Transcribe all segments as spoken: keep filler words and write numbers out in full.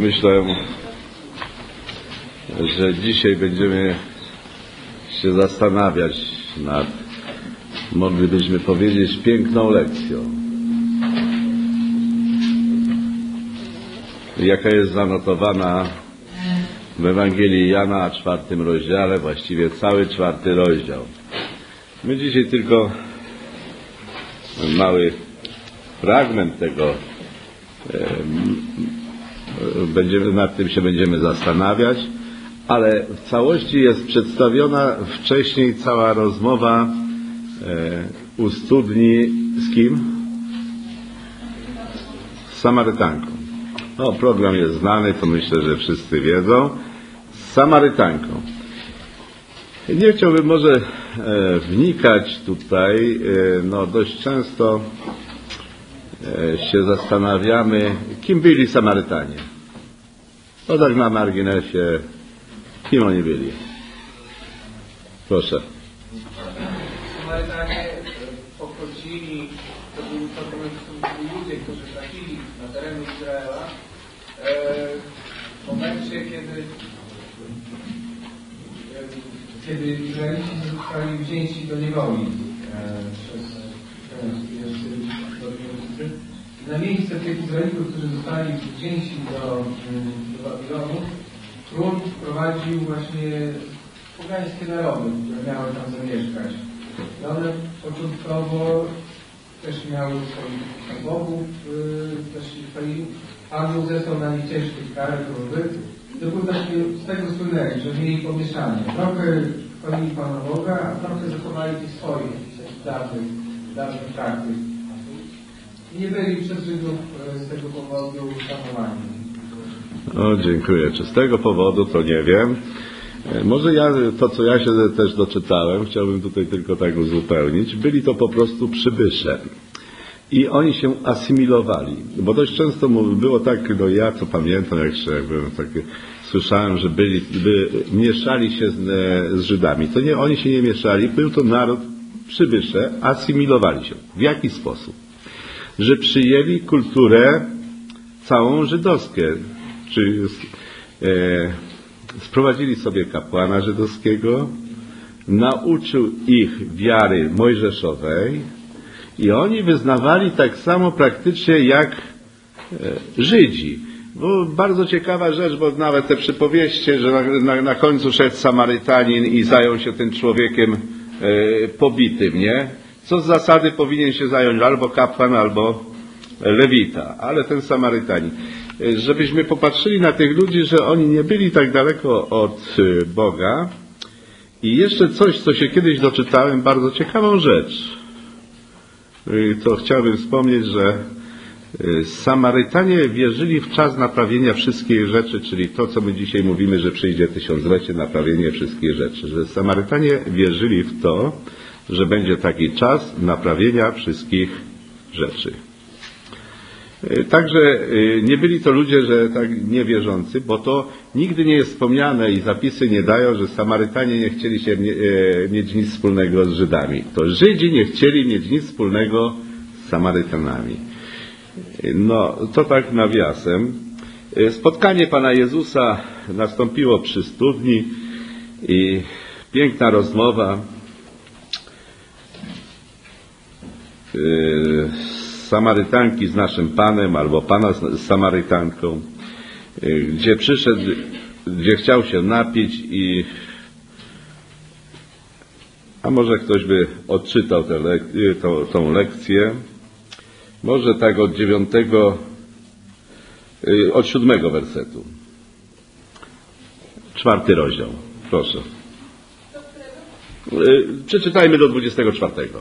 Myślę, że dzisiaj będziemy się zastanawiać nad, moglibyśmy powiedzieć, piękną lekcją, jaka jest zanotowana w Ewangelii Jana, czwartym rozdziale, właściwie cały czwarty rozdział. My dzisiaj tylko mały fragment tego będziemy, nad tym się będziemy zastanawiać, ale w całości jest przedstawiona wcześniej cała rozmowa u studni z kim? Z Samarytanką. No, program jest znany, to myślę, że wszyscy wiedzą. Z Samarytanką. Nie chciałbym może e, wnikać tutaj, e, no dość często e, się zastanawiamy, kim byli Samarytanie. No tak na marginesie, kim oni byli. Proszę. Samarytanie pochodzili, to byli ludzie, którzy trafili na terenie Izraela w momencie, kiedy kiedy Izraelici zostali wzięci do niewoli przez na miejsce tych Izraelitów, którzy zostali wzięci do, do Babilonu, król wprowadził właśnie pogańskie narody, które miały tam zamieszkać. I one początkowo też miały swoich bogów, też swoich. Pan Bóg zesłał na nich ciężkie kary, próby. To było takie z tego słynęli, że mieli pomieszanie. Trochę chwalili Pana Boga, a trochę zachowali tych swoich dawnych, dawnych praktyk. I nie byli przez Żydów z tego powodu szanowani. O, dziękuję. Czy z tego powodu, to nie wiem. Może ja, to co ja się też doczytałem, chciałbym tutaj tylko tak uzupełnić, byli to po prostu przybysze. I oni się asymilowali, bo dość często było tak, no ja co pamiętam, jak się byłem taki, słyszałem, że byli, by, mieszali się z, z Żydami. To nie, oni się nie mieszali, był to naród przybysze, asymilowali się. W jaki sposób? Że przyjęli kulturę całą żydowską, czy e, sprowadzili sobie kapłana żydowskiego, nauczył ich wiary mojżeszowej, i oni wyznawali tak samo praktycznie jak Żydzi. Bo bardzo ciekawa rzecz, bo nawet te przypowieście, że na, na, na końcu szedł Samarytanin i zajął się tym człowiekiem e, pobitym, nie? Co z zasady powinien się zająć albo kapłan, albo lewita, ale ten Samarytanin. Żebyśmy popatrzyli na tych ludzi, że oni nie byli tak daleko od Boga. I jeszcze coś, co się kiedyś doczytałem, bardzo ciekawą rzecz. To chciałbym wspomnieć, że Samarytanie wierzyli w czas naprawienia wszystkich rzeczy, czyli to, co my dzisiaj mówimy, że przyjdzie tysiąclecie, naprawienie wszystkich rzeczy. Że Samarytanie wierzyli w to, że będzie taki czas naprawienia wszystkich rzeczy. Także nie byli to ludzie, że tak niewierzący, bo to nigdy nie jest wspomniane i zapisy nie dają, że Samarytanie nie chcieli się mieć nic wspólnego z Żydami. To Żydzi nie chcieli mieć nic wspólnego z Samarytanami. No, to tak nawiasem. Spotkanie Pana Jezusa nastąpiło przy studni i piękna rozmowa Samarytanki z naszym Panem, albo Pana z Samarytanką, gdzie przyszedł, gdzie chciał się napić i a może ktoś by odczytał tę lek, tą, tą lekcję, może tak od dziewiątego, od siódmego wersetu. Czwarty rozdział. Proszę. Przeczytajmy do dwudziestego czwartego.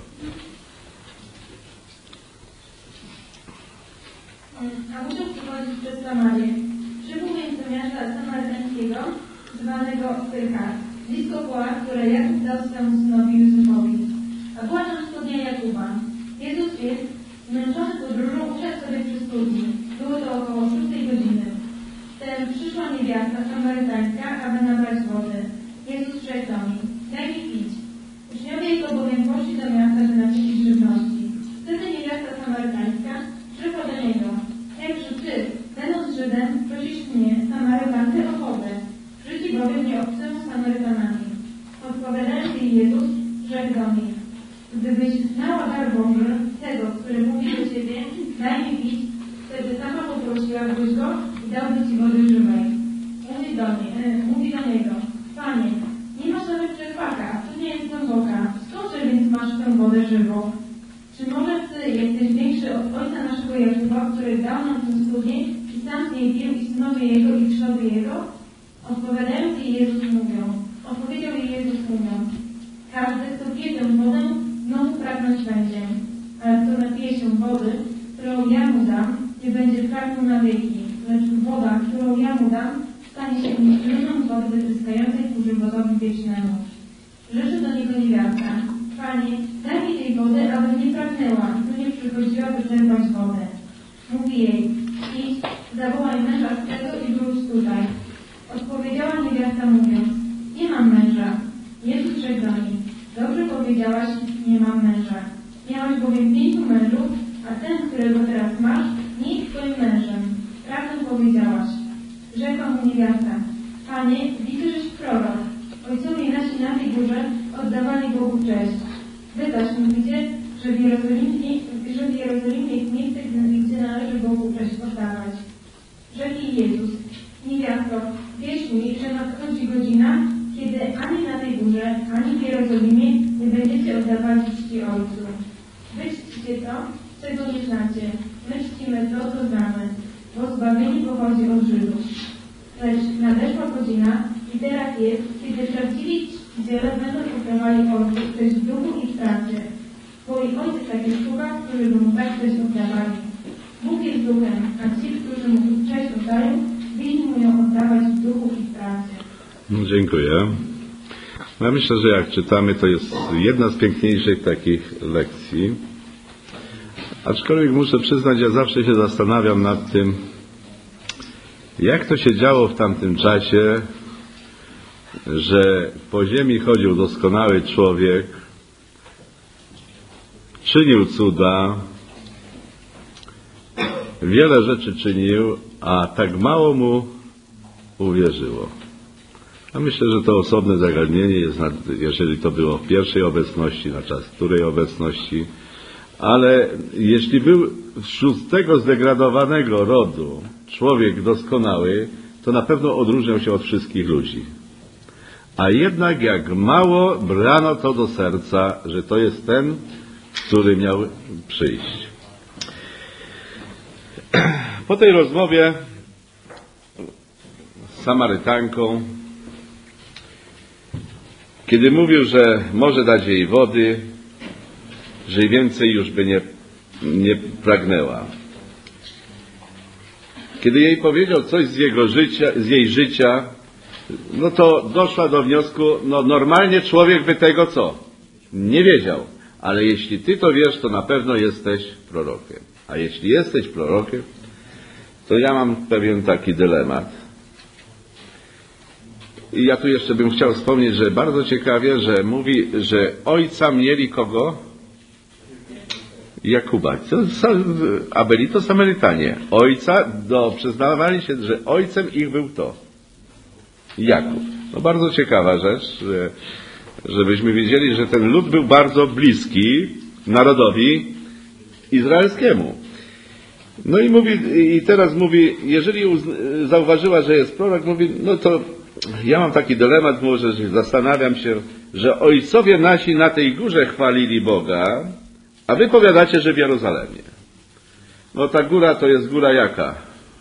A muszę przychodzić przez Samarię. Przybył więc do miasta samarytańskiego, zwanego Sychar, blisko pola, które Jakub dał swemu synowi Józefowi. A była tam studnia Jakuba. Jezus jest, zmęczony podróżą, usiadł sobie przy studni. Było to około szóstej godziny. Wtem przyszła niewiasta samarytańska, aby nabrać wody. Jezus rzekł do niej: daj mi pić. Uczniowie jego bowiem poszli do miasta, by nasycić żywności. Wtedy niewiasta samarytańska przyszła do niego: jakże ty, będąc Żydem, prosisz mnie, Gdybyś znała dar Boży, tego, który mówi do ciebie, daj mi pić, wtedy sama poprosiłabyś go i dałby ci wody żywej. Mówi do, nie, e, mówi do niego, Panie, nie masz nawet czerpaka, tu nie jest głęboka, skądże więc masz tę wodę żywą? Czy może ty jesteś większy od ojca naszego Jakuba, który dał nam tę studnię i sam z niej pił i synowie jego i trzoby jego? Odpowiadając jej Jezus mówią, odpowiedział jej Jezus mówiąc, każdy, kto pije tę wodę, znowu pragnąć będzie, ale kto napije się wody, którą ja mu dam, nie będzie pragnął na wieki, lecz woda, którą ja mu dam, stanie się źródłem wody wytryskającej ku żywotowi wiecznemu. Rzeczy do niego niewiasta, Panie, daj mi tej wody, abym nie pragnęła, tu nie przychodziła by czerpać wodę. Mówi jej, idź, zawołaj męża swego i wróć tutaj. Odpowiedziała niewiasta mówiąc, nie mam męża. Jezus rzekł do niej, dobrze powiedziałaś, nie mam męża. Miałaś bowiem pięciu mężów, a ten, którego teraz masz, nie jest twoim mężem. Prawdę powiedziałaś. Rzekła mu niewiasta, Panie, widzę, żeś prorok. Ojcowie nasi na tej górze oddawali Bogu cześć. Wy zaś mówicie, że w Jerozolimie, że w Jerozolimie jest miejsce, gdzie należy Bogu cześć oddawać. Rzekł jej Jezus, niewiasto, wierz mi, że nadchodzi godzina, kiedy ani na tej górze, ani w Jerozolimie nie będziecie oddawali czci Ojcu. Wy czcicie to, czego nie znacie. My czcimy to, co znamy, bo zbawienie pochodzi od Żydów. Lecz nadeszła godzina i teraz jest, kiedy prawdziwi czciciele będą oddawali Ojcu cześć w duchu i w prawdzie. Bo i Ojciec takie słucha, którzy mu tak cześć oddawali. Bóg jest duchem, a ci, którzy mu cześć oddają, winni mu ją oddawać w duchu i w prawdzie. No, dziękuję. Ja myślę, że jak czytamy, to jest jedna z piękniejszych takich lekcji. Aczkolwiek muszę przyznać, ja zawsze się zastanawiam nad tym, jak to się działo w tamtym czasie, że po ziemi chodził doskonały człowiek, czynił cuda, wiele rzeczy czynił, a tak mało mu uwierzyło. Ja myślę, że to osobne zagadnienie jest, jeżeli to było w pierwszej obecności, na czas której obecności, ale jeśli był wśród tego zdegradowanego rodu człowiek doskonały, to na pewno odróżniał się od wszystkich ludzi. A jednak jak mało brano to do serca, że to jest ten, który miał przyjść. Po tej rozmowie z Samarytanką, kiedy mówił, że może dać jej wody, że więcej już by nie, nie pragnęła. Kiedy jej powiedział coś z jego życia, z jej życia, no to doszła do wniosku, no normalnie człowiek by tego co? Nie wiedział. Ale jeśli ty to wiesz, to na pewno jesteś prorokiem. A jeśli jesteś prorokiem, to ja mam pewien taki dylemat. I ja tu jeszcze bym chciał wspomnieć, że bardzo ciekawie, że mówi, że ojca mieli kogo? Jakuba. A byli to Samarytanie. Ojca, do, przyznawali się, że ojcem ich był to Jakub. No bardzo ciekawa rzecz, że, żebyśmy wiedzieli, że ten lud był bardzo bliski narodowi izraelskiemu. No i mówi, i teraz mówi, jeżeli zauważyła, że jest prorok, mówi, no to ja mam taki dylemat, może że zastanawiam się, że ojcowie nasi na tej górze chwalili Boga, a wy powiadacie, że w Jerozolimie. No ta góra to jest góra jaka?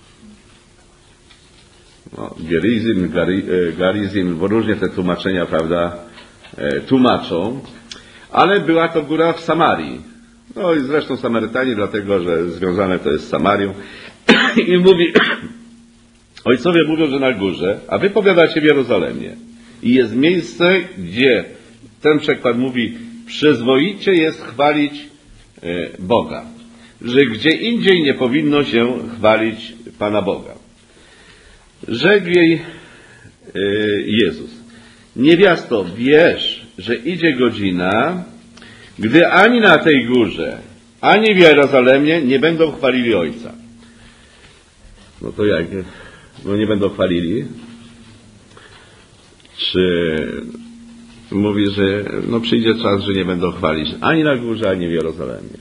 No, Gerizim, Gari, Garizim, bo różnie te tłumaczenia, prawda, tłumaczą, ale była to góra w Samarii. No i zresztą Samarytanie, dlatego, że związane to jest z Samarią. I mówi, ojcowie mówią, że na górze, a wy powiadacie w Jerozolimie. I jest miejsce, gdzie ten przekład mówi, przyzwoicie jest chwalić Boga. Że gdzie indziej nie powinno się chwalić Pana Boga. Rzekł jej Jezus, niewiasto, wiesz, że idzie godzina, gdy ani na tej górze, ani w Jerozolimie nie będą chwalili Ojca. No to jak? No nie będą chwalili? Czy mówi, że no przyjdzie czas, że nie będą chwalić ani na górze, ani w Jerozolimie.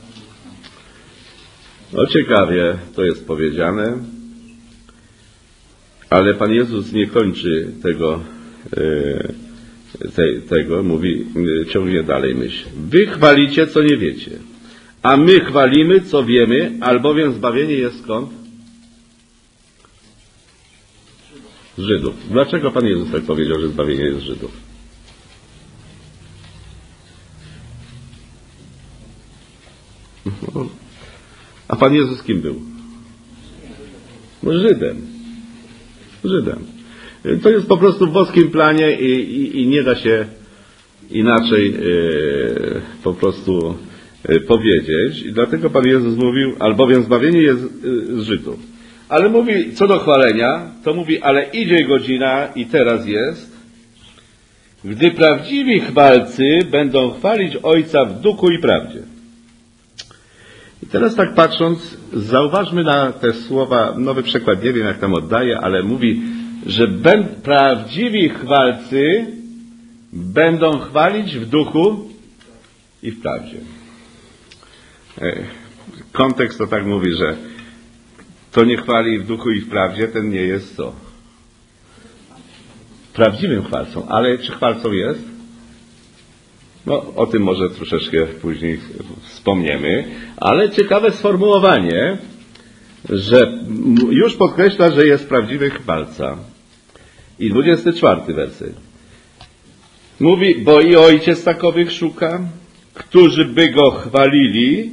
No ciekawie to jest powiedziane, ale Pan Jezus nie kończy tego, te, tego mówi, ciągnie dalej myśl. Wy chwalicie, co nie wiecie, a my chwalimy, co wiemy, albowiem zbawienie jest skąd? Z Żydów. Dlaczego Pan Jezus tak powiedział, że zbawienie jest z Żydów? A Pan Jezus kim był? No Żydem. Żydem. To jest po prostu w boskim planie i, i, i nie da się inaczej yy, po prostu yy, powiedzieć. I dlatego Pan Jezus mówił, albowiem zbawienie jest yy, z Żydów. Ale mówi, co do chwalenia, to mówi, ale idzie godzina i teraz jest, gdy prawdziwi chwalcy będą chwalić Ojca w duchu i prawdzie. I teraz tak patrząc, zauważmy na te słowa, nowy przekład, nie wiem jak tam oddaje, ale mówi, że ben, prawdziwi chwalcy będą chwalić w duchu i w prawdzie. Kontekst to tak mówi, że kto nie chwali w duchu i w prawdzie, ten nie jest co? Prawdziwym chwalcą. Ale czy chwalcą jest? No, o tym może troszeczkę później wspomniemy, ale ciekawe sformułowanie, że już podkreśla, że jest prawdziwy chwalca. I dwudziesty czwarty werset. Mówi, bo i Ojciec takowych szuka, którzy by Go chwalili.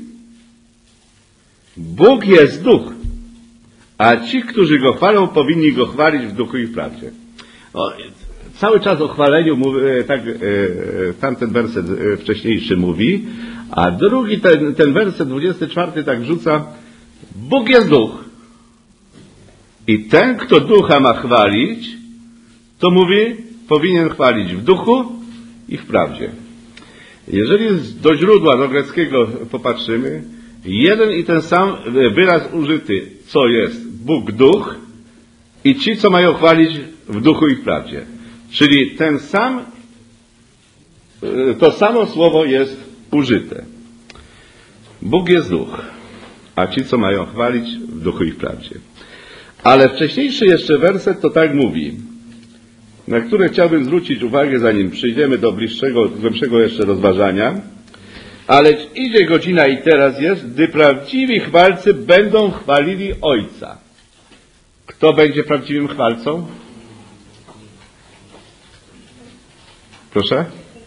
Bóg jest duch, a ci, którzy Go chwalą, powinni Go chwalić w duchu i w prawdzie. O, cały czas o chwaleniu mówi, tak, e, tamten werset wcześniejszy mówi, a drugi, ten, ten werset dwudziesty czwarty tak wrzuca, Bóg jest duch. I ten, kto ducha ma chwalić, to mówi, powinien chwalić w duchu i w prawdzie. Jeżeli do źródła, do greckiego popatrzymy, jeden i ten sam wyraz użyty, co jest Bóg duch i ci, co mają chwalić w duchu i w prawdzie. Czyli ten sam, to samo słowo jest użyte. Bóg jest duch, a ci, co mają chwalić w duchu i w prawdzie. Ale wcześniejszy jeszcze werset to tak mówi, na które chciałbym zwrócić uwagę, zanim przyjdziemy do bliższego, głębszego jeszcze rozważania. Ale idzie godzina i teraz jest, gdy prawdziwi chwalcy będą chwalili Ojca. Kto będzie prawdziwym chwalcą? Proszę?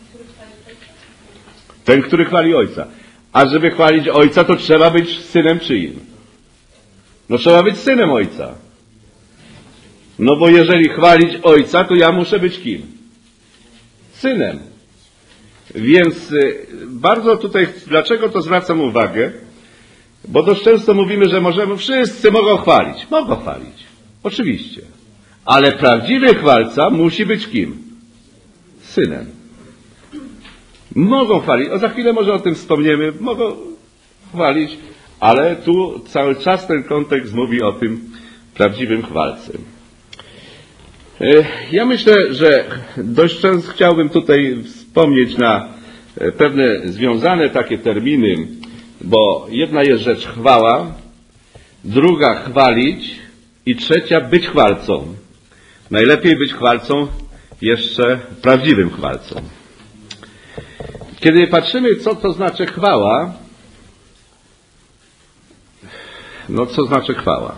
Ten, który chwali Ojca. A żeby chwalić Ojca, to trzeba być synem czyim? No trzeba być synem Ojca. No bo jeżeli chwalić Ojca, to ja muszę być kim? Synem. Więc bardzo tutaj, dlaczego to zwracam uwagę? Bo dość często mówimy, że możemy, wszyscy mogą chwalić. Mogą chwalić. Oczywiście. Ale prawdziwy chwalca musi być kim? Synem. Mogą chwalić. O, za chwilę może o tym wspomniemy. Mogą chwalić, ale tu cały czas ten kontekst mówi o tym prawdziwym chwalcy. Ja myślę, że dość często chciałbym tutaj wspomnieć na pewne związane takie terminy, bo jedna jest rzecz chwała, druga chwalić i trzecia być chwalcą. Najlepiej być chwalcą, jeszcze prawdziwym chwalcą. Kiedy patrzymy, co to znaczy chwała, no co znaczy chwała?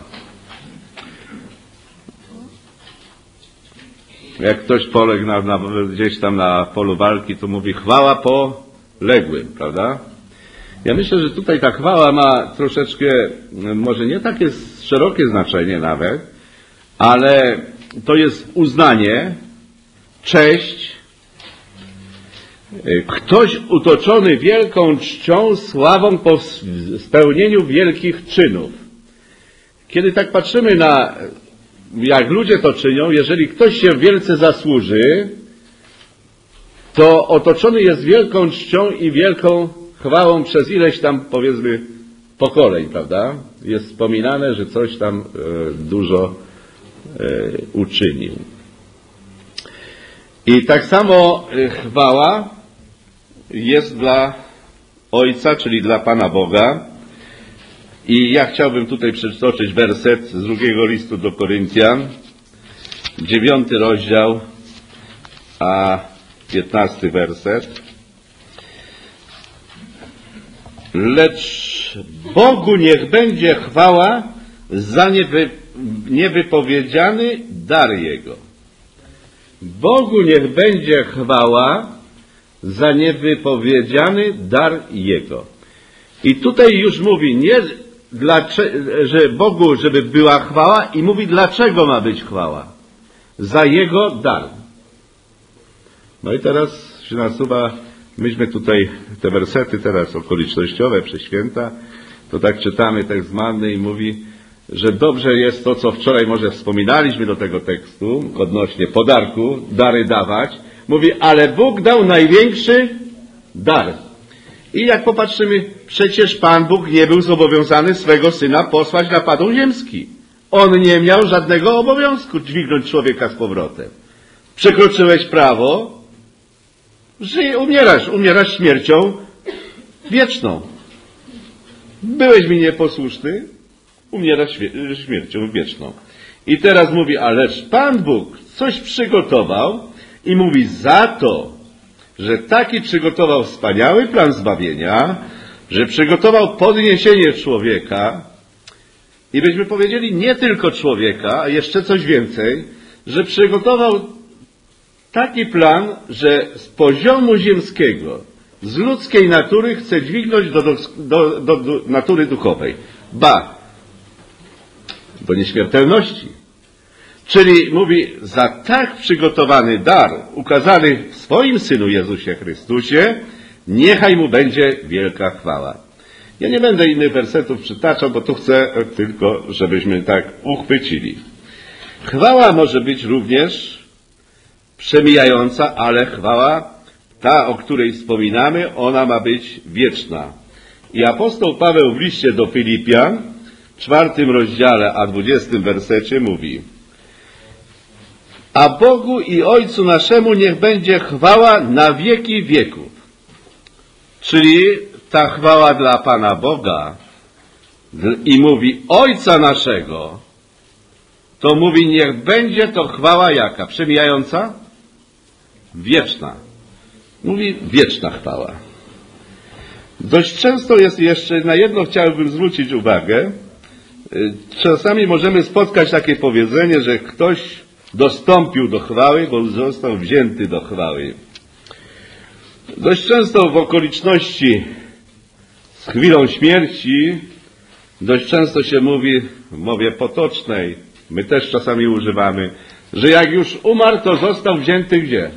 Jak ktoś poległ na, na, gdzieś tam na polu walki, to mówi chwała poległym, prawda? Ja myślę, że tutaj ta chwała ma troszeczkę, może nie takie szerokie znaczenie nawet, ale to jest uznanie, cześć, ktoś utoczony wielką czcią, sławą po spełnieniu wielkich czynów. Kiedy tak patrzymy na, jak ludzie to czynią, jeżeli ktoś się wielce zasłuży, to otoczony jest wielką czcią i wielką chwałą przez ileś tam, powiedzmy, pokoleń, prawda? Jest wspominane, że coś tam e, dużo e, uczynił. I tak samo chwała jest dla Ojca, czyli dla Pana Boga. I ja chciałbym tutaj przytoczyć werset z drugiego listu do Koryntian, dziewiąty rozdział, a piętnasty werset. Lecz Bogu niech będzie chwała za niewy, niewypowiedziany dar Jego. Bogu niech będzie chwała za niewypowiedziany dar Jego. I tutaj już mówi, nie dlaczego, że Bogu, żeby była chwała, i mówi, dlaczego ma być chwała. Za Jego dar. No i teraz się nasuwa, myśmy tutaj te wersety teraz okolicznościowe, prześwięta, to tak czytamy tekst Manny i mówi, że dobrze jest to, co wczoraj może wspominaliśmy do tego tekstu, odnośnie podarku, dary dawać. Mówi, ale Bóg dał największy dar. I jak popatrzymy, przecież Pan Bóg nie był zobowiązany swego Syna posłać na padł ziemski. On nie miał żadnego obowiązku dźwignąć człowieka z powrotem. Przekroczyłeś prawo, żyj, umierasz, umierasz śmiercią wieczną. Byłeś mi nieposłuszny, umierasz śmiercią wieczną. I teraz mówi, ależ Pan Bóg coś przygotował i mówi, za to, że taki przygotował wspaniały plan zbawienia, że przygotował podniesienie człowieka i byśmy powiedzieli nie tylko człowieka, a jeszcze coś więcej, że przygotował taki plan, że z poziomu ziemskiego, z ludzkiej natury chce dźwignąć do, do, do, do, do natury duchowej. Ba, do nieśmiertelności. Czyli mówi, za tak przygotowany dar, ukazany w swoim Synu Jezusie Chrystusie, niechaj Mu będzie wielka chwała. Ja nie będę innych wersetów przytaczał, bo tu chcę tylko, żebyśmy tak uchwycili. Chwała może być również przemijająca, ale chwała, ta, o której wspominamy, ona ma być wieczna. I apostoł Paweł w liście do Filipian, w czwartym rozdziale, a dwudziestym wersecie mówi: a Bogu i Ojcu naszemu niech będzie chwała na wieki wieków. Czyli ta chwała dla Pana Boga i mówi Ojca naszego, to mówi, niech będzie to chwała jaka? Przemijająca? Wieczna. Mówi wieczna chwała. Dość często jest jeszcze, na jedno chciałbym zwrócić uwagę, czasami możemy spotkać takie powiedzenie, że ktoś dostąpił do chwały, bo został wzięty do chwały. Dość często w okoliczności z chwilą śmierci, dość często się mówi w mowie potocznej, my też czasami używamy, że jak już umarł, to został wzięty gdzie?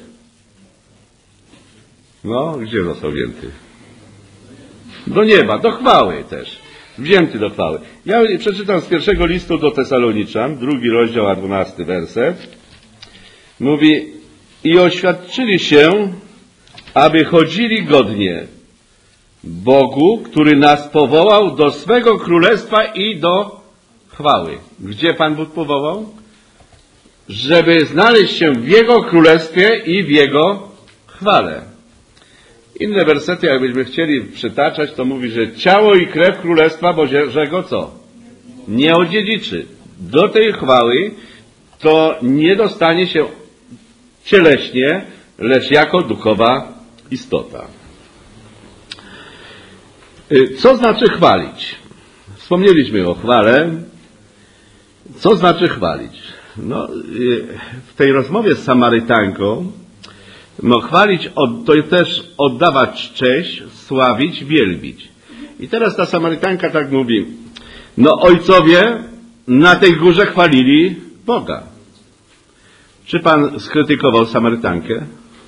No, gdzie został wzięty? Do nieba, do chwały też. Wzięty do chwały. Ja przeczytam z pierwszego listu do Tesaloniczan, drugi rozdział, a dwunasty werset. Mówi, i oświadczyli się, aby chodzili godnie Bogu, który nas powołał do swego królestwa i do chwały. Gdzie Pan Bóg powołał? Żeby znaleźć się w Jego królestwie i w Jego chwale. Inne wersety, jakbyśmy chcieli przytaczać, to mówi, że ciało i krew Królestwa Bożego co? Nie odziedziczy. Do tej chwały to nie dostanie się cieleśnie, lecz jako duchowa istota. Co znaczy chwalić? Wspomnieliśmy o chwale. Co znaczy chwalić? No, w tej rozmowie z Samarytanką, no chwalić to też oddawać cześć, sławić, wielbić. I teraz ta Samarytanka tak mówi, no ojcowie na tej górze chwalili Boga. Czy Pan skrytykował Samarytankę?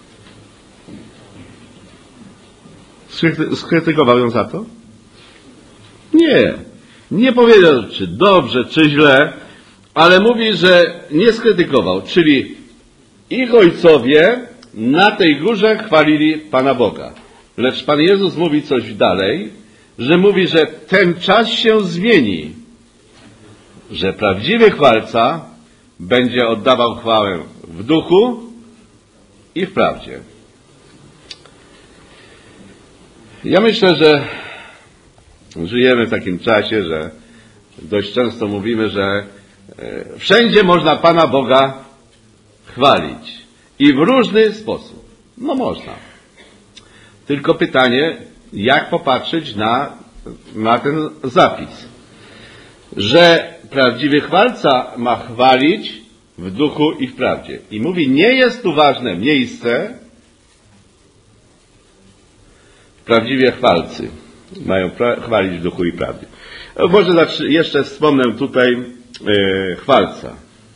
Skrytykował ją za to? Nie. Nie powiedział, czy dobrze, czy źle, ale mówi, że nie skrytykował. Czyli ich ojcowie na tej górze chwalili Pana Boga. Lecz Pan Jezus mówi coś dalej, że mówi, że ten czas się zmieni, że prawdziwy chwalca będzie oddawał chwałę w duchu i w prawdzie. Ja myślę, że żyjemy w takim czasie, że dość często mówimy, że wszędzie można Pana Boga chwalić i w różny sposób. No można. Tylko pytanie, jak popatrzeć na, na ten zapis, że prawdziwy chwalca ma chwalić w duchu i w prawdzie. I mówi, nie jest tu ważne miejsce. Prawdziwie chwalcy mają pra- chwalić w duchu i prawdzie. Może jeszcze wspomnę tutaj yy, chwalca.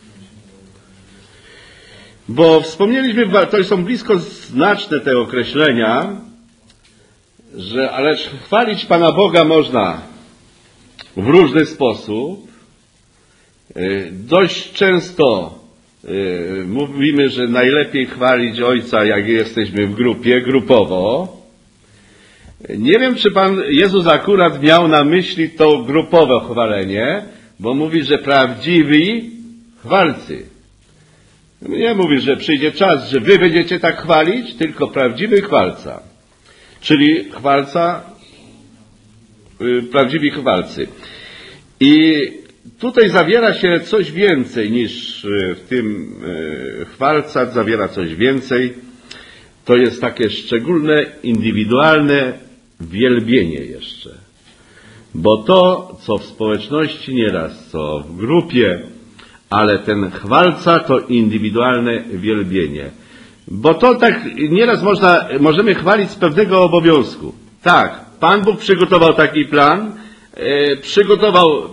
Bo wspomnieliśmy, to są blisko znaczne te określenia, że ależ chwalić Pana Boga można w różny sposób. Yy, dość często yy, mówimy, że najlepiej chwalić Ojca, jak jesteśmy w grupie, grupowo. Nie wiem, czy Pan Jezus akurat miał na myśli to grupowe chwalenie, bo mówi, że prawdziwi chwalcy. Nie mówi, że przyjdzie czas, że wy będziecie tak chwalić, tylko prawdziwy chwalca. Czyli chwalca, yy, prawdziwi chwalcy. I tutaj zawiera się coś więcej niż w tym yy, chwalca, zawiera coś więcej. To jest takie szczególne, indywidualne wielbienie jeszcze. Bo to, co w społeczności nieraz, co w grupie, ale ten chwalca to indywidualne wielbienie. Bo to tak nieraz można, możemy chwalić z pewnego obowiązku. Tak, Pan Bóg przygotował taki plan, e, przygotował e,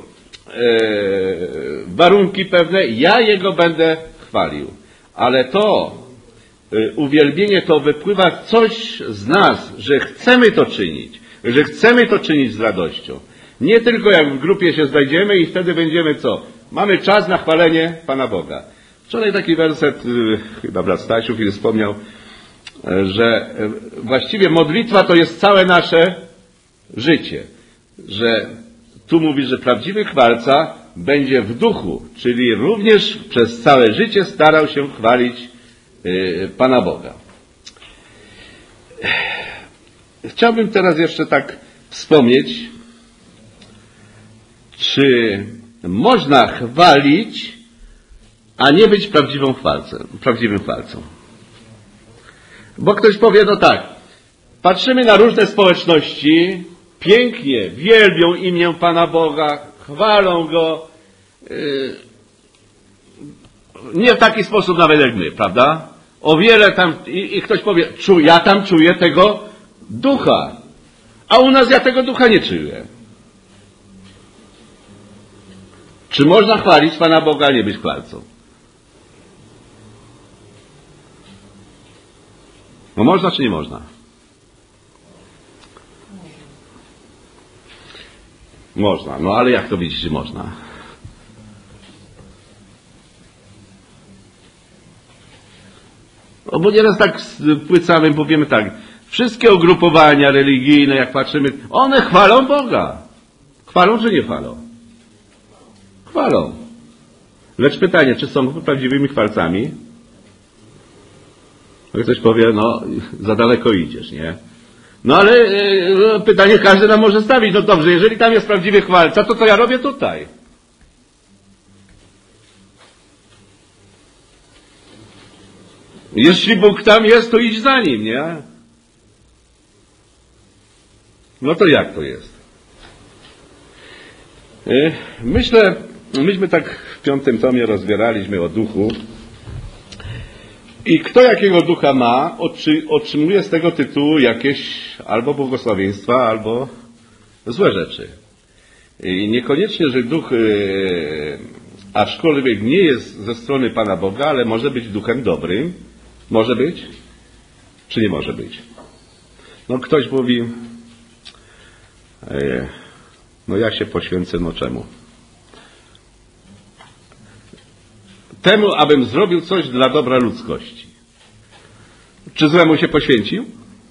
warunki pewne, ja Jego będę chwalił. Ale to e, uwielbienie to wypływa coś z nas, że chcemy to czynić, że chcemy to czynić z radością. Nie tylko jak w grupie się znajdziemy i wtedy będziemy co? Mamy czas na chwalenie Pana Boga. Wczoraj taki werset, chyba brat Stasiu chwilę wspomniał, że właściwie modlitwa to jest całe nasze życie. Że tu mówi, że prawdziwy chwalca będzie w duchu, czyli również przez całe życie starał się chwalić Pana Boga. Chciałbym teraz jeszcze tak wspomnieć, czy można chwalić, a nie być prawdziwą chwalcą, prawdziwym chwalcą. Bo ktoś powie, no tak, patrzymy na różne społeczności, pięknie wielbią imię Pana Boga, chwalą Go, yy, nie w taki sposób nawet jak my, prawda? O wiele tam, i, i ktoś powie, czu, ja tam czuję tego ducha, a u nas ja tego ducha nie czuję. Czy można chwalić Pana Boga, a nie być chwalcą? No można, czy nie można? Można. No ale jak to widzicie, można? No bo nieraz tak spłycamy, powiemy tak, wszystkie ugrupowania religijne, jak patrzymy, one chwalą Boga. Chwalą czy nie chwalą? Chwalą. Lecz pytanie, czy są prawdziwymi chwalcami? No ktoś powie, no za daleko idziesz, nie? No ale e, pytanie każdy nam może stawić. No dobrze, jeżeli tam jest prawdziwy chwalca, to co ja robię tutaj? Jeśli Bóg tam jest, to idź za Nim, nie? No to jak to jest? E, myślę, myśmy tak w piątym tomie rozbieraliśmy o duchu. I kto jakiego ducha ma, otrzymuje z tego tytułu jakieś albo błogosławieństwa, albo złe rzeczy. I niekoniecznie, że duch, yy, aczkolwiek nie jest ze strony Pana Boga, ale może być duchem dobrym. Może być? Czy nie może być? No ktoś mówi, yy, no ja się poświęcę, no czemu? Temu, abym zrobił coś dla dobra ludzkości. Czy złemu się poświęcił?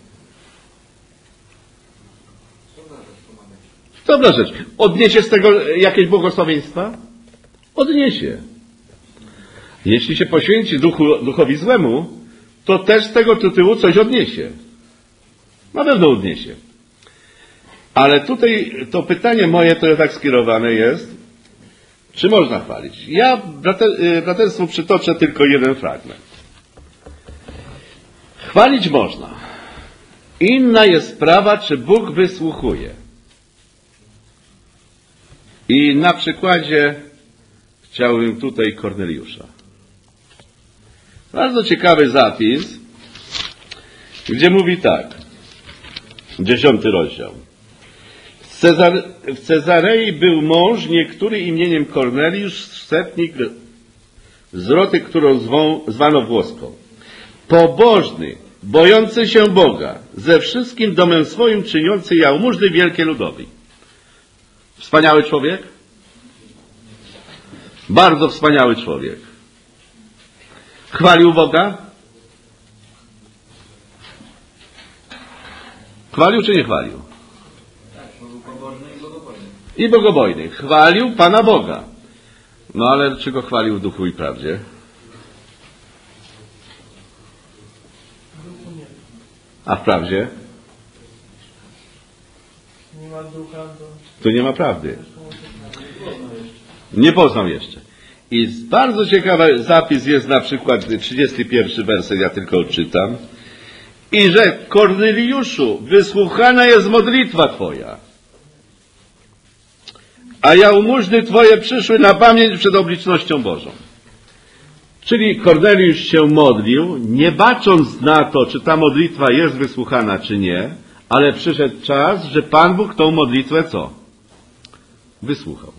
Dobra rzecz. Odniesie z tego jakieś błogosławieństwa? Odniesie. Jeśli się poświęci duchu, duchowi złemu, to też z tego tytułu coś odniesie. Na pewno odniesie. Ale tutaj to pytanie moje to tak skierowane jest, czy można chwalić? Ja braterstwu przytoczę tylko jeden fragment. Chwalić można. Inna jest sprawa, czy Bóg wysłuchuje. I na przykładzie chciałbym tutaj Korneliusza. Bardzo ciekawy zapis, gdzie mówi tak, dziesiąty rozdział. W, Cezar w Cezarei był mąż, niektóry imieniem Korneliusz, setnik z roty, którą zwą, zwano włoską. Pobożny, bojący się Boga, ze wszystkim domem swoim czyniący jałmużny wielkie ludowi. Wspaniały człowiek? Bardzo wspaniały człowiek. Chwalił Boga? Chwalił czy nie chwalił? Tak, był pobożny i bogobojny. I bogobojny. Chwalił Pana Boga. No ale czy go chwalił w duchu i prawdzie? A w prawdzie? Nie ma ducha, to... Tu nie ma prawdy. Nie poznał jeszcze. I bardzo ciekawy zapis jest na przykład trzydziesty pierwszy werset, ja tylko odczytam. I że Korneliuszu, wysłuchana jest modlitwa Twoja, a jałmużny Twoje przyszły na pamięć przed oblicznością Bożą. Czyli Korneliusz się modlił, nie bacząc na to, czy ta modlitwa jest wysłuchana, czy nie, ale przyszedł czas, że Pan Bóg tą modlitwę co? Wysłuchał.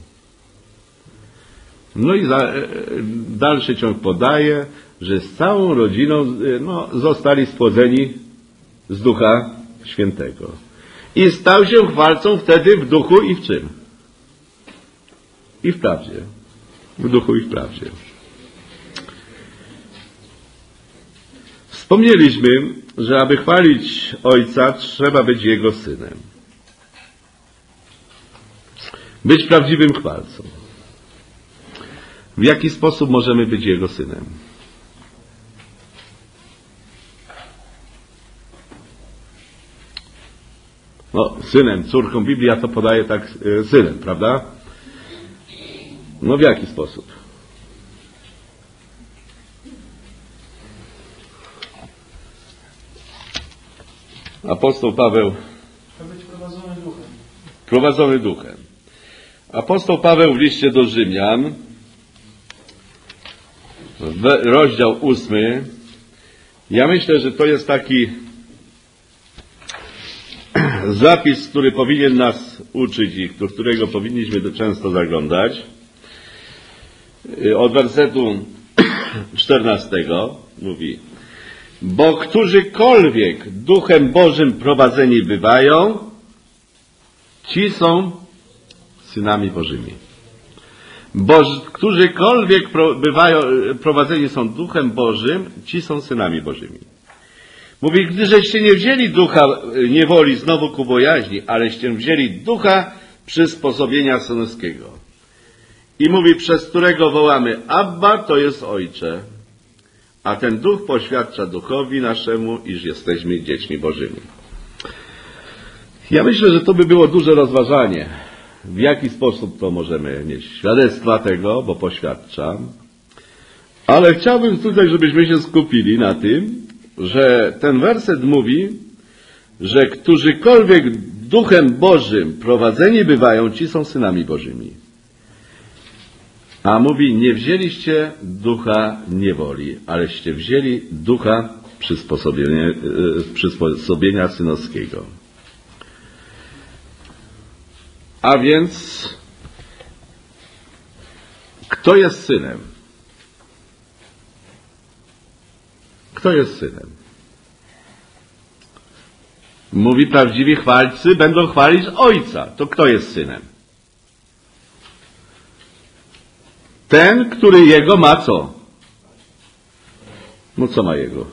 No i za, dalszy ciąg podaje, że z całą rodziną no, zostali spłodzeni z Ducha Świętego. I stał się chwalcą wtedy w duchu i w czym? I w prawdzie. W duchu i w prawdzie. Wspomnieliśmy, że aby chwalić Ojca, trzeba być Jego synem. Być prawdziwym chwalcą. W jaki sposób możemy być Jego synem? No, synem, córką, Biblia to podaje tak e, synem, prawda? No w jaki sposób? Apostoł Paweł być prowadzony duchem. prowadzony duchem. Apostoł Paweł w liście do Rzymian, rozdział ósmy, ja myślę, że to jest taki zapis, który powinien nas uczyć i do którego powinniśmy często zaglądać. Od wersetu czternastego mówi: bo którzykolwiek Duchem Bożym prowadzeni bywają, ci są synami Bożymi. Bo którzykolwiek bywają, prowadzeni są Duchem Bożym, ci są synami Bożymi. Mówi, gdyżeście nie wzięli ducha niewoli znowu ku bojaźni, aleście wzięli ducha przysposobienia synowskiego. I mówi, przez którego wołamy Abba, to jest Ojcze. A ten duch poświadcza duchowi naszemu, iż jesteśmy dziećmi Bożymi. Ja myślę, że to by było duże rozważanie. W jaki sposób to możemy mieć świadectwa tego, bo poświadcza. Ale chciałbym tutaj, żebyśmy się skupili na tym, że ten werset mówi, że którzykolwiek Duchem Bożym prowadzeni bywają, ci są synami Bożymi. A mówi, nie wzięliście ducha niewoli, aleście wzięli ducha przysposobienia, przysposobienia synowskiego. A więc kto jest synem? Kto jest synem? Mówi, prawdziwi chwalcy będą chwalić Ojca. To kto jest synem? Ten, który Jego ma co? No co ma Jego?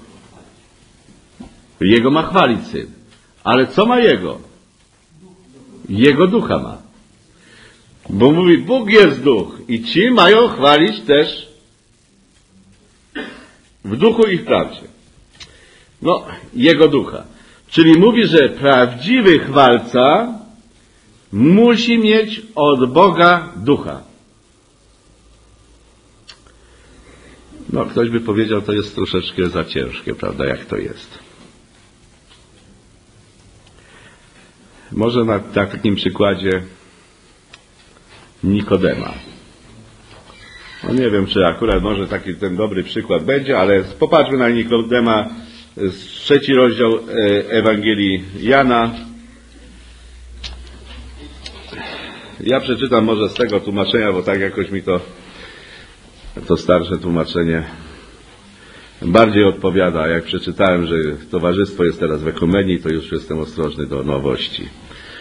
Jego ma chwalić Syn. Ale co ma Jego? Jego ducha ma. Bo mówi, Bóg jest duch i ci mają chwalić też w duchu i w prawdzie. No, Jego ducha. Czyli mówi, że prawdziwy chwalca musi mieć od Boga ducha. No, ktoś by powiedział, to jest troszeczkę za ciężkie, prawda, jak to jest. Może na takim przykładzie Nikodema. No nie wiem, czy akurat może taki ten dobry przykład będzie, ale popatrzmy na Nikodema, trzeci rozdział Ewangelii Jana. Ja przeczytam może z tego tłumaczenia, bo tak jakoś mi to to starsze tłumaczenie bardziej odpowiada. Jak przeczytałem, że towarzystwo jest teraz w ekumenii, to już jestem ostrożny do nowości.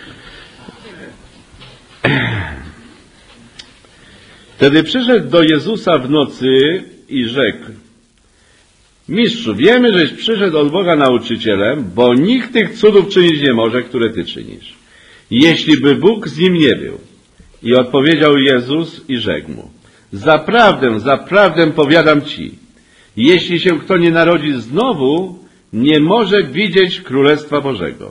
Wtedy przyszedł do Jezusa w nocy i rzekł: Mistrzu, wiemy, żeś przyszedł od Boga nauczycielem, bo nikt tych cudów czynić nie może, które Ty czynisz, jeśli by Bóg z nim nie był. I odpowiedział Jezus i rzekł mu: Zaprawdę, zaprawdę powiadam Ci, jeśli się kto nie narodzi znowu, nie może widzieć Królestwa Bożego.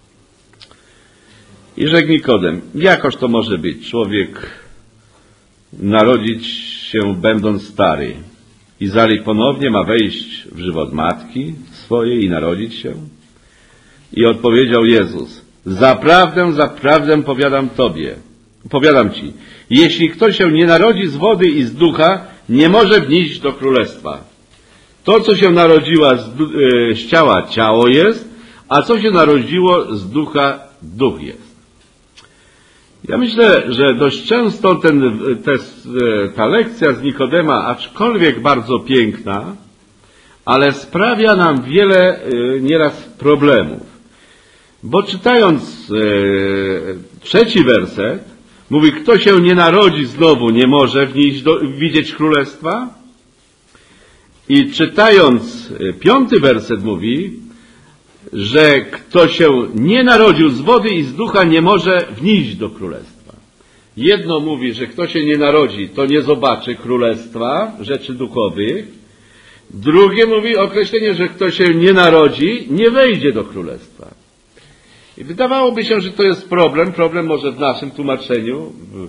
I rzekł Nikodem: Jakoż to może być człowiek narodzić się będąc stary i zali ponownie ma wejść w żywot matki swojej i narodzić się? I odpowiedział Jezus: Zaprawdę, zaprawdę powiadam Tobie, powiadam Ci, jeśli kto się nie narodzi z wody i z ducha, nie może wnieść do królestwa. To, co się narodziło z, e, z ciała, ciało jest, a co się narodziło z ducha, duch jest. Ja myślę, że dość często ten, te, ta lekcja z Nikodema, aczkolwiek bardzo piękna, ale sprawia nam wiele e, nieraz problemów. Bo czytając e, trzeci werset, mówi, kto się nie narodzi znowu, nie może wnieść do, widzieć królestwa. I czytając piąty werset mówi, że kto się nie narodził z wody i z ducha, nie może wnieść do królestwa. Jedno mówi, że kto się nie narodzi, to nie zobaczy królestwa, rzeczy duchowych. Drugie mówi określenie, że kto się nie narodzi, nie wejdzie do królestwa. I wydawałoby się, że to jest problem, problem może w naszym tłumaczeniu, w,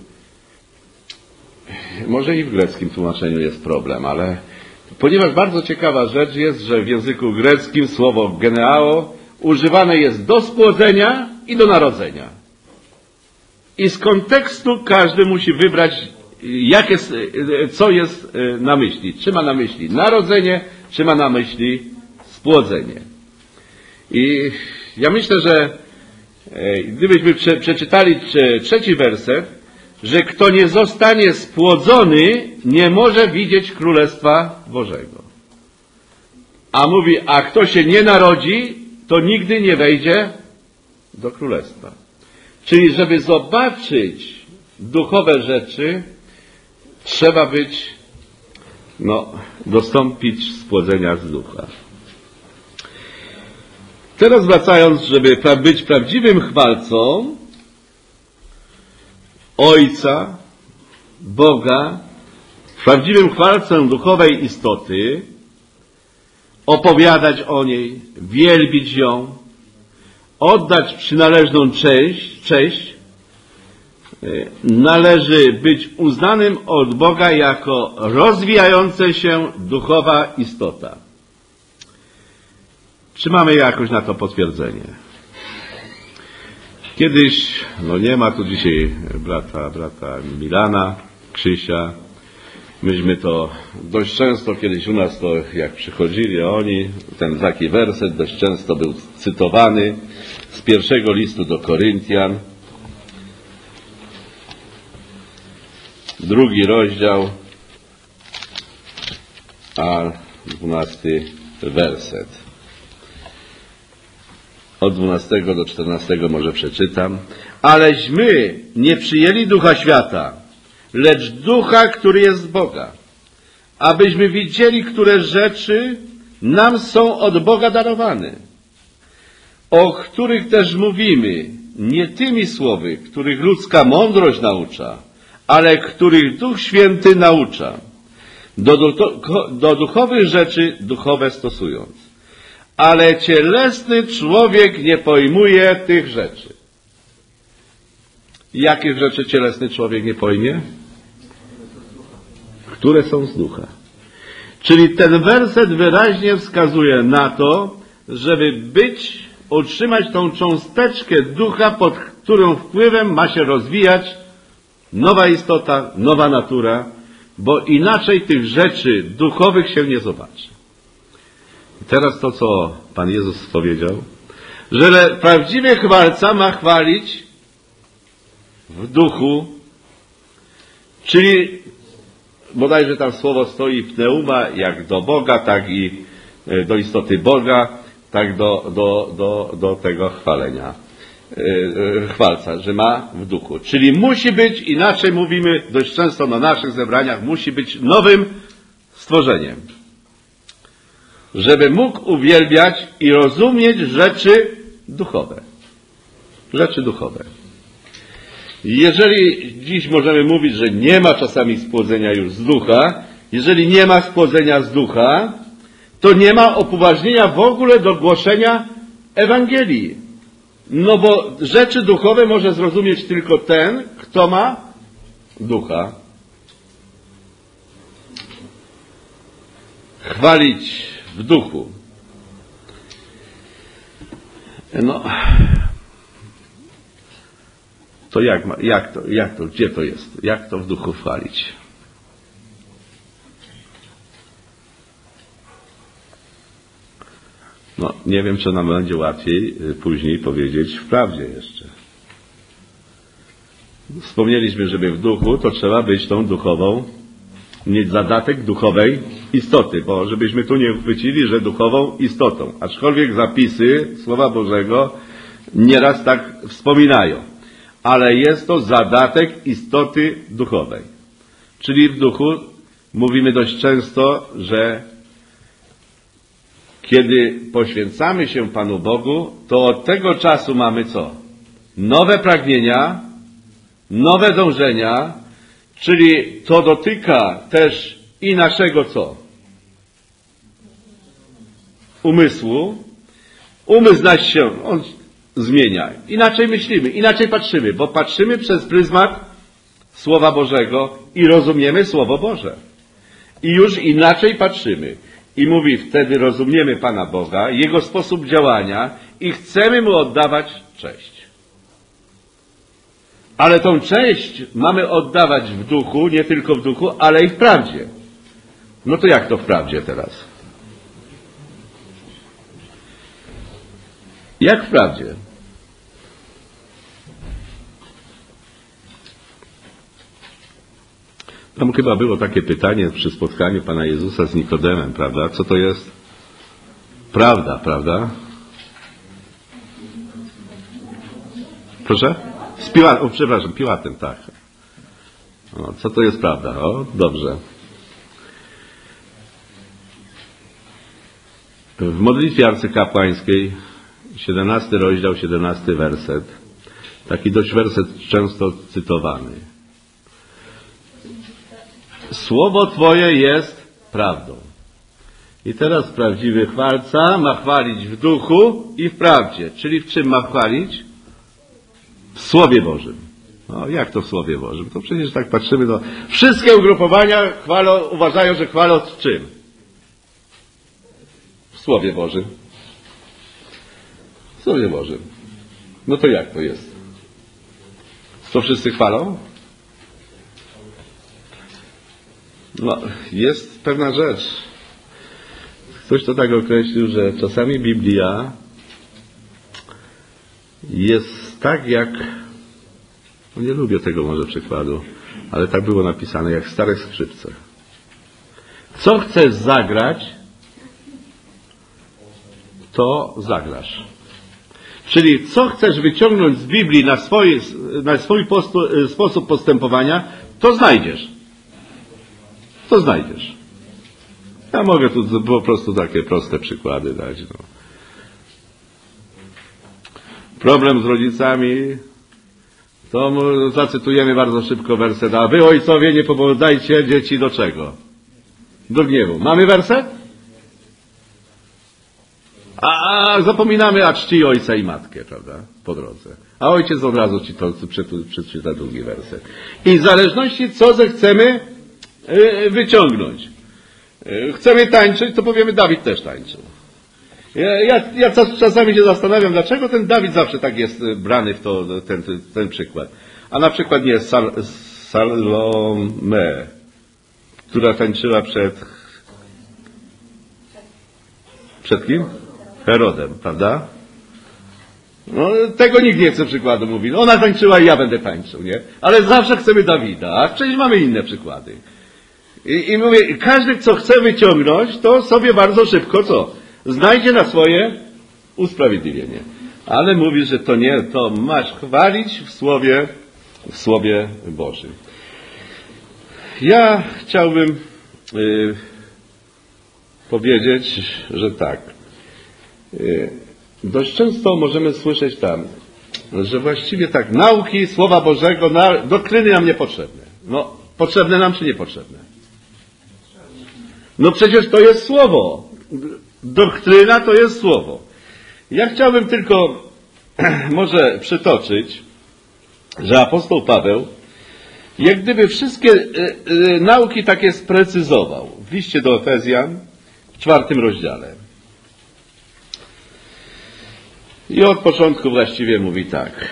może i w greckim tłumaczeniu jest problem, ale ponieważ bardzo ciekawa rzecz jest, że w języku greckim słowo geneo używane jest do spłodzenia i do narodzenia. I z kontekstu każdy musi wybrać, jakie, co jest na myśli. Czy ma na myśli narodzenie, czy ma na myśli spłodzenie. I ja myślę, że gdybyśmy prze, przeczytali trzeci werset, że kto nie zostanie spłodzony, nie może widzieć Królestwa Bożego. A mówi, a kto się nie narodzi, to nigdy nie wejdzie do Królestwa. Czyli żeby zobaczyć duchowe rzeczy, trzeba być, no, dostąpić spłodzenia z ducha. Teraz wracając, żeby być prawdziwym chwalcą Ojca, Boga, prawdziwym chwalcą duchowej istoty, opowiadać o niej, wielbić ją, oddać przynależną cześć, cześć, należy być uznanym od Boga jako rozwijająca się duchowa istota. Czy mamy jakoś na to potwierdzenie? Kiedyś, no nie ma tu dzisiaj brata, brata Milana, Krzysia. Myśmy to dość często, kiedyś u nas to jak przychodzili oni, ten taki werset dość często był cytowany z pierwszego listu do Koryntian. Drugi rozdział, a dwunasty werset. Od dwunastego do czternastego może przeczytam. Aleśmy nie przyjęli ducha świata, lecz ducha, który jest z Boga, abyśmy widzieli, które rzeczy nam są od Boga darowane, o których też mówimy, nie tymi słowy, których ludzka mądrość naucza, ale których Duch Święty naucza, do, do, do duchowych rzeczy duchowe stosując. ale cielesny człowiek nie pojmuje tych rzeczy. Jakich rzeczy cielesny człowiek nie pojmie? Które są z ducha. Czyli ten werset wyraźnie wskazuje na to, żeby być, utrzymać tą cząsteczkę ducha, pod którą wpływem ma się rozwijać nowa istota, nowa natura, bo inaczej tych rzeczy duchowych się nie zobaczy. I teraz to, co Pan Jezus powiedział, że prawdziwy chwalca ma chwalić w duchu, czyli bodajże tam słowo stoi pneuma, jak do Boga, tak i do istoty Boga, tak do, do, do, do tego chwalenia. Chwalca, że ma w duchu. Czyli musi być, inaczej mówimy dość często na naszych zebraniach, musi być nowym stworzeniem. Żeby mógł uwielbiać i rozumieć rzeczy duchowe. Rzeczy duchowe. Jeżeli dziś możemy mówić, że nie ma czasami spłodzenia już z ducha, jeżeli nie ma spłodzenia z ducha, to nie ma upoważnienia w ogóle do głoszenia Ewangelii. No bo rzeczy duchowe może zrozumieć tylko ten, kto ma ducha. Chwalić w duchu. No, to jak, ma, jak, to, jak to, gdzie to jest? Jak to w duchu chwalić? No, nie wiem, czy nam będzie łatwiej później powiedzieć wprawdzie jeszcze. Wspomnieliśmy, żeby w duchu, to trzeba być tą duchową, mieć zadatek duchowej istoty, bo żebyśmy tu nie uchwycili, że duchową istotą. Aczkolwiek zapisy Słowa Bożego nieraz tak wspominają. Ale jest to zadatek istoty duchowej. Czyli w duchu mówimy dość często, że kiedy poświęcamy się Panu Bogu, to od tego czasu mamy co? Nowe pragnienia, nowe dążenia, czyli to dotyka też i naszego co? Umysłu. Umysł nasz się, on zmienia. Inaczej myślimy, inaczej patrzymy, bo patrzymy przez pryzmat Słowa Bożego i rozumiemy Słowo Boże. I już inaczej patrzymy. I mówi, wtedy rozumiemy Pana Boga, Jego sposób działania i chcemy Mu oddawać cześć. Ale tą cześć mamy oddawać w duchu, nie tylko w duchu, ale i w prawdzie. No to jak to w prawdzie teraz? Jak w prawdzie? Tam chyba było takie pytanie przy spotkaniu Pana Jezusa z Nikodemem, prawda? Co to jest? Prawda, prawda? Proszę? Z Piłatem, przepraszam, Piłatem, tak. O, co to jest prawda? O, dobrze. W modlitwie arcykapłańskiej, siedemnasty rozdział, siedemnasty werset, taki dość werset często cytowany. Słowo Twoje jest prawdą. I teraz prawdziwy chwalca ma chwalić w duchu i w prawdzie. Czyli w czym ma chwalić? W Słowie Bożym. No, jak to w Słowie Bożym? To przecież tak patrzymy, no, wszystkie ugrupowania chwalą, uważają, że chwalą w czym? W Słowie Bożym. W Słowie Bożym. No to jak to jest? Co wszyscy chwalą? No, jest pewna rzecz. Ktoś to tak określił, że czasami Biblia jest tak jak, no nie lubię tego może przykładu, ale tak było napisane, jak stare skrzypce. Co chcesz zagrać, to zagrasz. Czyli co chcesz wyciągnąć z Biblii na swój, na swój postu, sposób postępowania, to znajdziesz. To znajdziesz. Ja mogę tu po prostu takie proste przykłady dać. No. Problem z rodzicami, to zacytujemy bardzo szybko werset. A wy, ojcowie, nie pobudajcie dzieci do czego? Do gniewu. Mamy werset? A, a zapominamy, a czci ojca i matkę, prawda, po drodze. A ojciec od razu ci to przeczyta drugi werset. I w zależności co zechcemy yy, wyciągnąć. Yy, chcemy tańczyć, to powiemy, Dawid też tańczył. Ja, ja, ja czasami się zastanawiam, dlaczego ten Dawid zawsze tak jest brany w to, ten, ten, ten przykład. A na przykład nie Sal, Salome, która tańczyła przed przed kim? Herodem, prawda? No, tego nikt nie chce przykładu, mówi. No, ona tańczyła i ja będę tańczył, nie? Ale zawsze chcemy Dawida, a przecież mamy inne przykłady. I, i mówię, każdy, co chce wyciągnąć, to sobie bardzo szybko co? Znajdzie na swoje usprawiedliwienie. Ale mówi, że to nie, to masz chwalić w słowie, w słowie Bożym. Ja chciałbym yy, powiedzieć, że tak. Yy, dość często możemy słyszeć tam, że właściwie tak, nauki Słowa Bożego, na, doktryny nam niepotrzebne. No, potrzebne nam czy niepotrzebne? No przecież to jest Słowo. Doktryna to jest Słowo. Ja chciałbym tylko może przytoczyć, że apostoł Paweł jak gdyby wszystkie y, y, nauki takie sprecyzował w liście do Efezjan w czwartym rozdziale. I od początku właściwie mówi tak.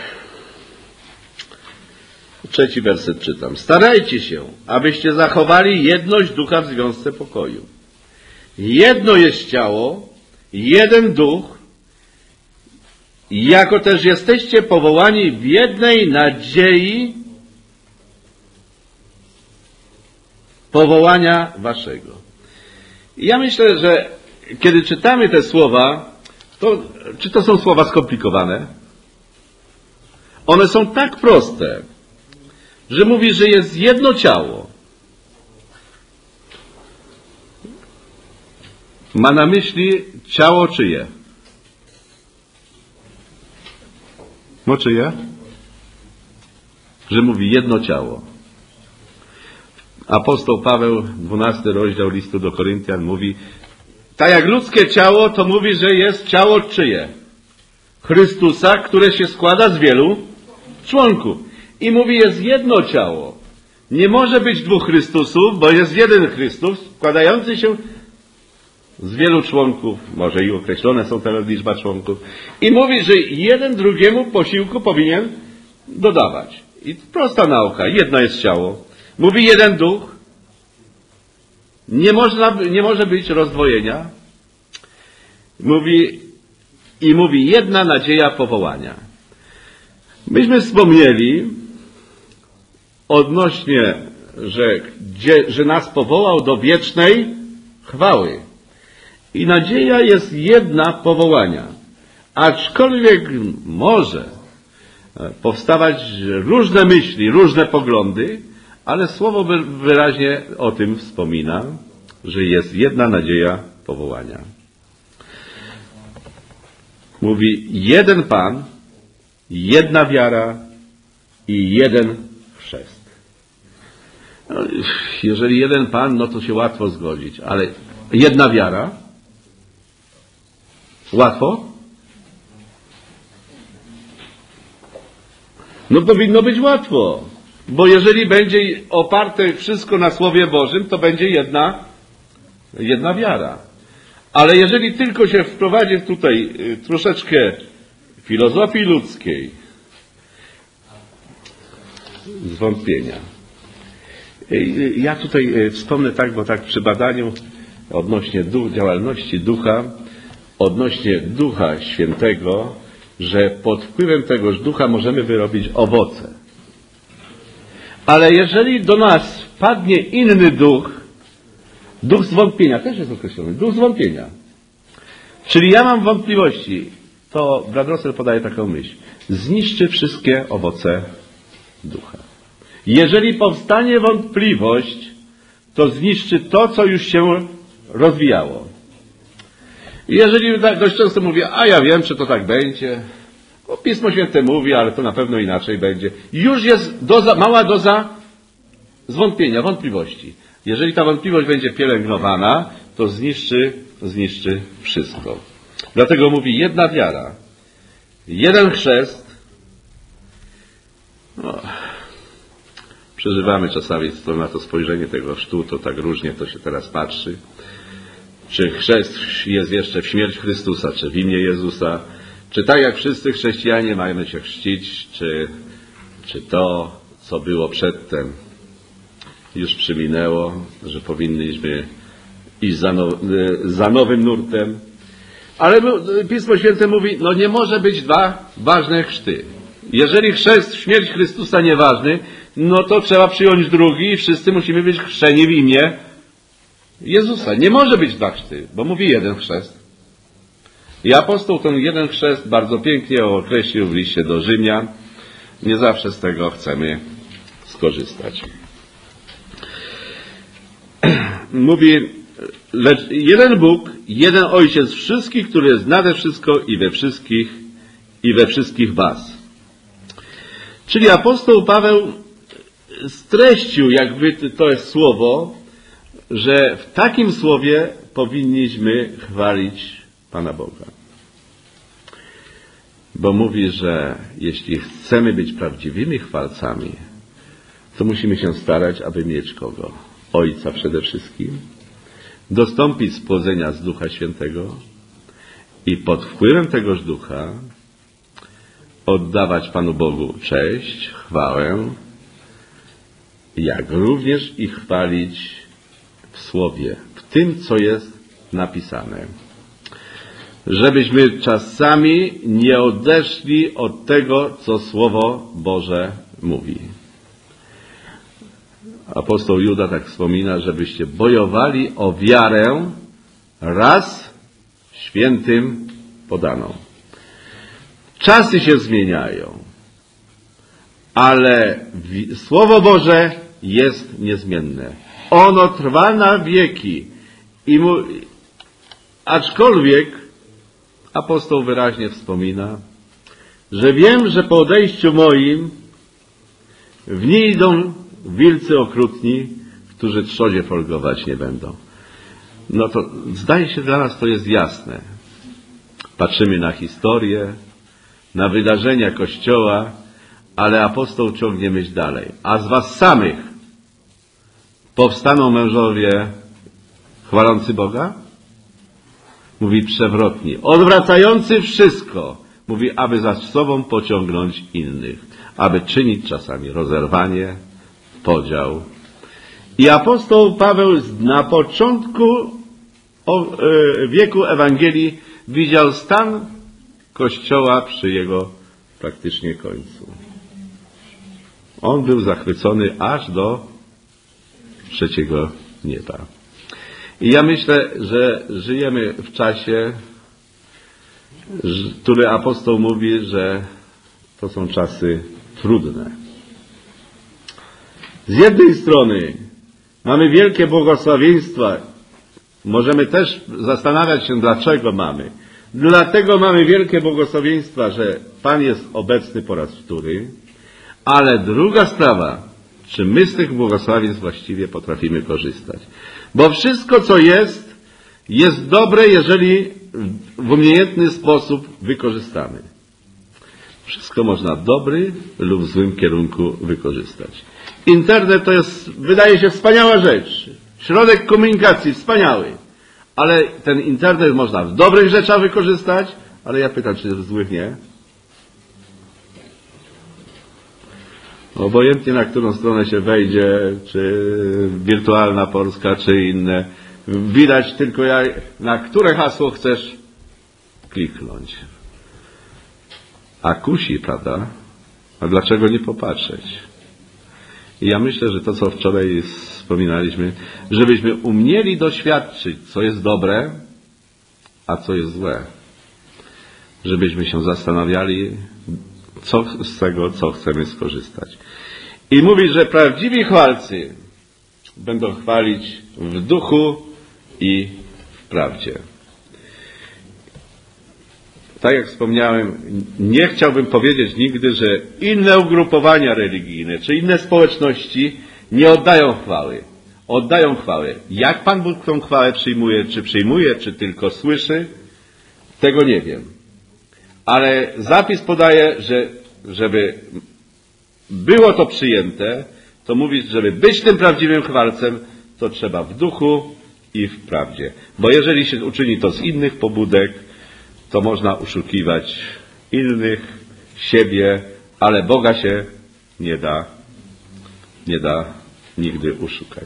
Trzeci werset czytam. Starajcie się, abyście zachowali jedność ducha w związce pokoju. Jedno jest ciało, jeden duch, jako też jesteście powołani w jednej nadziei powołania waszego. I ja myślę, że kiedy czytamy te słowa, to czy to są słowa skomplikowane? One są tak proste, że mówi, że jest jedno ciało. Ma na myśli ciało czyje? No czyje? Że mówi jedno ciało. Apostoł Paweł, dwunasty rozdział listu do Koryntian mówi, tak jak ludzkie ciało, to mówi, że jest ciało czyje? Chrystusa, które się składa z wielu członków. I mówi, jest jedno ciało. Nie może być dwóch Chrystusów, bo jest jeden Chrystus, składający się z wielu członków, może i określone są te liczba członków. I mówi, że jeden drugiemu posiłku powinien dodawać. I prosta nauka, jedno jest ciało. Mówi jeden duch. Nie można, nie może być rozdwojenia. Mówi i mówi jedna nadzieja powołania. Myśmy wspomnieli odnośnie, że, gdzie, że nas powołał do wiecznej chwały. I nadzieja jest jedna powołania. Aczkolwiek może powstawać różne myśli, różne poglądy, ale Słowo wyraźnie o tym wspomina, że jest jedna nadzieja powołania. Mówi jeden Pan, jedna wiara i jeden chrzest. No, jeżeli jeden Pan, no to się łatwo zgodzić, ale jedna wiara? Łatwo? No powinno być łatwo. Bo jeżeli będzie oparte wszystko na Słowie Bożym, to będzie jedna, jedna wiara. Ale jeżeli tylko się wprowadzi tutaj troszeczkę filozofii ludzkiej, zwątpienia. Ja tutaj wspomnę tak, bo tak przy badaniu odnośnie duch, działalności ducha, odnośnie Ducha Świętego, że pod wpływem tegoż ducha możemy wyrobić owoce. Ale jeżeli do nas wpadnie inny duch, duch zwątpienia, też jest określony, duch zwątpienia. Czyli ja mam wątpliwości, to brat Russell podaje taką myśl. Zniszczy wszystkie owoce ducha. Jeżeli powstanie wątpliwość, to zniszczy to, co już się rozwijało. I jeżeli dość często mówię, a ja wiem, czy to tak będzie, bo Pismo Święte mówi, ale to na pewno inaczej będzie. Już jest doza, mała doza zwątpienia, wątpliwości. Jeżeli ta wątpliwość będzie pielęgnowana, to zniszczy, zniszczy wszystko. Dlatego mówi jedna wiara, jeden chrzest. No, przeżywamy czasami na to spojrzenie tego chrztu, to tak różnie to się teraz patrzy. Czy chrzest jest jeszcze w śmierć Chrystusa, czy w imię Jezusa, czy tak jak wszyscy chrześcijanie mamy się chrzcić, czy, czy to, co było przedtem, już przyminęło, że powinniśmy iść za, now, za nowym nurtem. Ale Pismo Święte mówi, no nie może być dwa ważne chrzty. Jeżeli chrzest w śmierć Chrystusa nieważny, no to trzeba przyjąć drugi i wszyscy musimy być chrzczeni w imię Jezusa. Nie może być dwa chrzty, bo mówi jeden chrzest. I apostoł ten jeden chrzest bardzo pięknie określił w liście do Rzymian. Nie zawsze z tego chcemy skorzystać. Mówi, lecz jeden Bóg, jeden Ojciec wszystkich, który jest nade wszystko i we wszystkich, i we wszystkich was. Czyli apostoł Paweł streścił, jakby to jest słowo, że w takim słowie powinniśmy chwalić Pana Boga. Bo mówi, że jeśli chcemy być prawdziwymi chwalcami, to musimy się starać, aby mieć kogo? Ojca przede wszystkim, dostąpić spłodzenia z Ducha Świętego i pod wpływem tegoż Ducha oddawać Panu Bogu cześć, chwałę, jak również i chwalić w Słowie, w tym, co jest napisane. Żebyśmy czasami nie odeszli od tego, co Słowo Boże mówi. Apostoł Juda tak wspomina, żebyście bojowali o wiarę raz świętym podaną. Czasy się zmieniają, ale Słowo Boże jest niezmienne. Ono trwa na wieki. I mu, aczkolwiek apostoł wyraźnie wspomina, że wiem, że po odejściu moim w nie idą wilcy okrutni, którzy trzodzie folgować nie będą. No to zdaje się, dla nas to jest jasne. Patrzymy na historię, na wydarzenia Kościoła, ale apostoł ciągnie myśl dalej. A z was samych powstaną mężowie chwalący Boga? Mówi przewrotnie, odwracający wszystko. Mówi, aby za sobą pociągnąć innych, aby czynić czasami rozerwanie, podział. I apostoł Paweł na początku wieku Ewangelii widział stan Kościoła przy jego praktycznie końcu. On był zachwycony aż do trzeciego nieba. I ja myślę, że żyjemy w czasie, który apostoł mówi, że to są czasy trudne. Z jednej strony mamy wielkie błogosławieństwa. Możemy też zastanawiać się, dlaczego mamy. Dlatego mamy wielkie błogosławieństwa, że Pan jest obecny po raz wtóry. Ale druga sprawa, czy my z tych błogosławieństw właściwie potrafimy korzystać. Bo wszystko, co jest, jest dobre, jeżeli w umiejętny sposób wykorzystamy. Wszystko można w dobry lub w złym kierunku wykorzystać. Internet to jest, wydaje się, wspaniała rzecz. Środek komunikacji wspaniały. Ale ten internet można w dobrych rzeczach wykorzystać, ale ja pytam, czy w złych nie? Obojętnie na którą stronę się wejdzie, czy Wirtualna Polska, czy inne, widać tylko jak, na które hasło chcesz kliknąć. A kusi, prawda? A dlaczego nie popatrzeć? I ja myślę, że to, co wczoraj wspominaliśmy, żebyśmy umieli doświadczyć, co jest dobre, a co jest złe. Żebyśmy się zastanawiali, co z tego, co chcemy skorzystać. I mówi, że prawdziwi chwalcy będą chwalić w duchu i w prawdzie. Tak jak wspomniałem, nie chciałbym powiedzieć nigdy, że inne ugrupowania religijne, czy inne społeczności nie oddają chwały. Oddają chwałę. Jak Pan Bóg tą chwałę przyjmuje? Czy przyjmuje, czy tylko słyszy? Tego nie wiem. Ale zapis podaje, że żeby było to przyjęte, to mówi, żeby być tym prawdziwym chwalcem, to trzeba w duchu i w prawdzie. Bo jeżeli się uczyni to z innych pobudek, to można oszukiwać innych, siebie, ale Boga się nie da, nie da nigdy oszukać.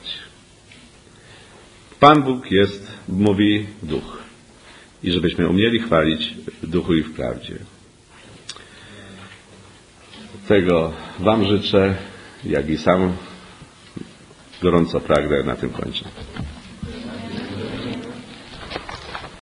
Pan Bóg jest, mówi duch. I żebyśmy umieli chwalić w duchu i w prawdzie. Tego wam życzę, jak i sam gorąco pragnę. Na tym kończę.